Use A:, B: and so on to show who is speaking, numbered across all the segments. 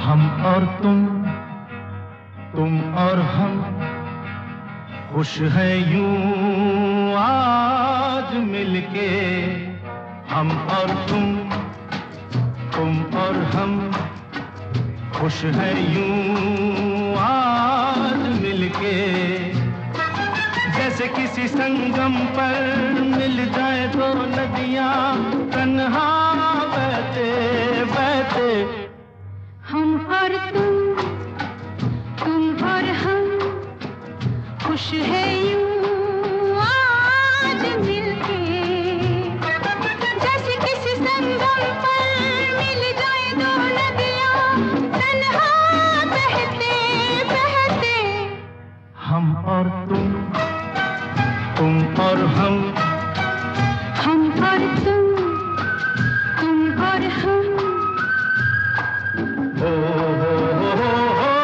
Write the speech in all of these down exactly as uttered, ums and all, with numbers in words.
A: हम और तुम, तुम और हम, खुश है यूं आज मिलके। हम और तुम, तुम और हम, खुश है यूं आज मिलके। जैसे किसी संगम पर मिल जाए दो नदियां तन्हा बहते बहते।
B: हम और तुम, तुम और हम, खुश है यूं आज मिलके। जैसे किसी संगम पर मिल जाए दो नदियां तन्हा बहते बहते।
A: हम और तुम, तुम और हम,
B: हम और तुम, तुम और हम।
A: हो हो हो हो हो।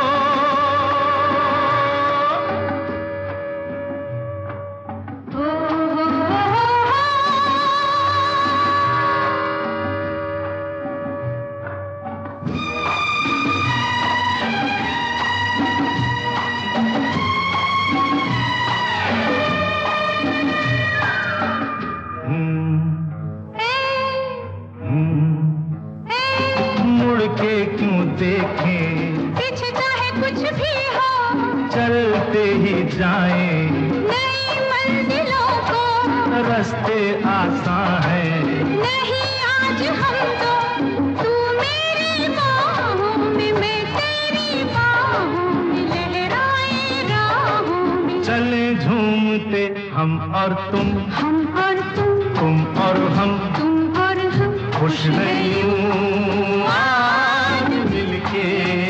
A: क्यों देखें
B: पीछे चाहे कुछ भी हो,
A: चलते ही जाएं
B: नई मंजिलों को।
A: रास्ते आसान है
B: नहीं आज हम तो, तू मेरी बाहों में, मैं तेरी बाहों में, लहराए राहों में।
A: चले झूमते हम और तुम,
B: हम और तुम,
A: तुम और हम,
B: तुम और हम,
A: खुश है यूं आज मिलके।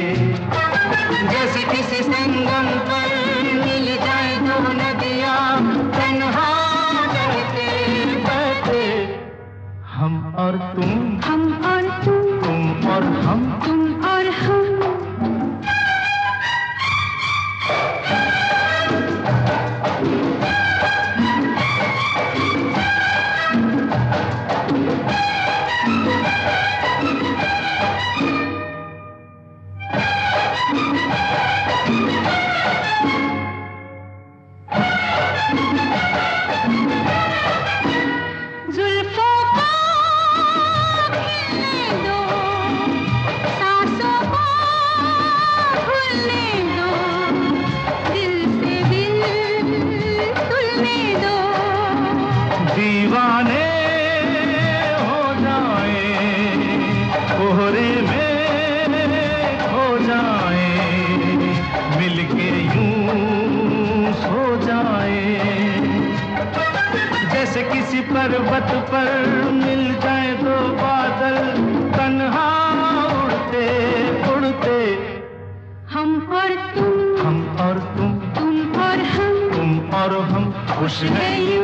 A: जैसे किसी संगम पर मिल जाए दो नदियां तन्हा बहते बहते। हम और तुम,
B: हम और तुम,
A: तुम और हम,
B: तुम और हम। जुल्फों को खिलने दो, सांसों को भूलने दो, दिल से दिल तुलने दो।
A: दीवाने हो जाएं, कोहरे में खो जाएं, मिलके यूं सो जाएं। जैसे किसी पर्वत पर मिल जाए दो बादल तन्हा उड़ते उड़ते।
B: हम और तुम,
A: हम और तुम,
B: तुम और हम,
A: तुम और हम, खुश है यूं